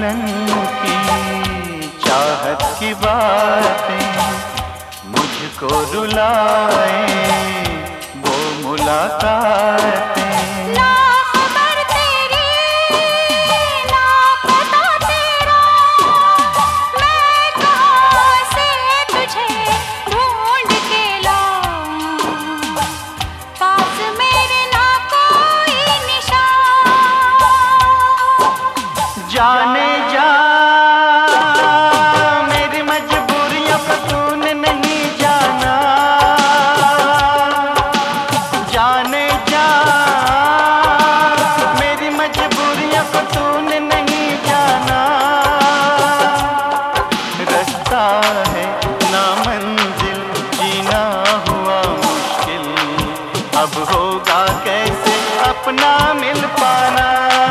मिलन की चाहत की बातें मुझको रुलाए, वो मुलाकातें। जाने जा मेरी मजबूरियों को तूने नहीं जाना, जाने जा मेरी मजबूरियों को तूने नहीं जाना। रास्ता है ना मंजिल, जीना हुआ मुश्किल, अब होगा कैसे अपना मिल पाना।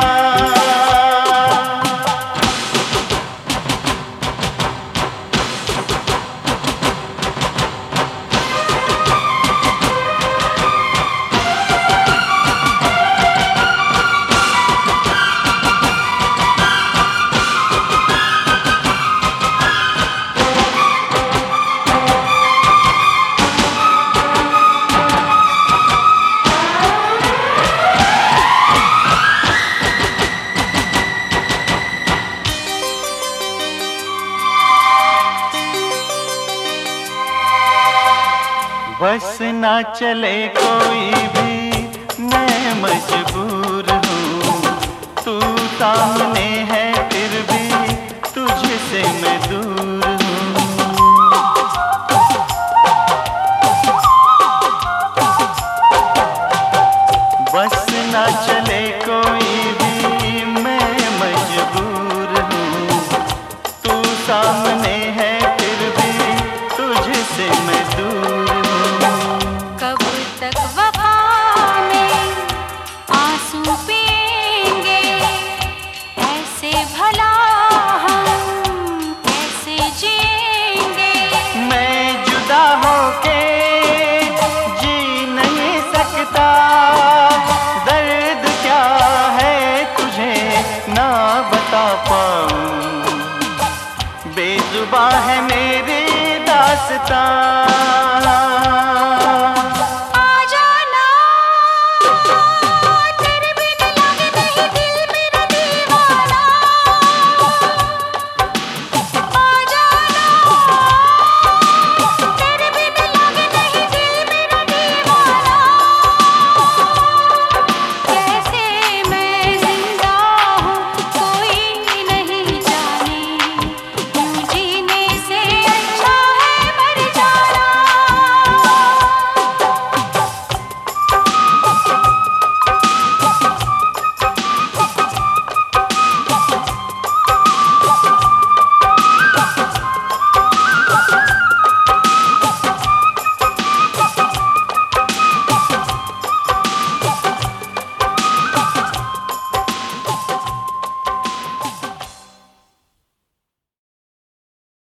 बस ना चले कोई भी, मैं मजबूर हूँ, तू सामने है फिर भी तुझसे मैं दूर हूँ। बस ना चले कोई भी, मैं मजबूर हूँ, तू सामने है फिर भी तुझसे मैं दूर। बेजुबां है मेरी दास्तां।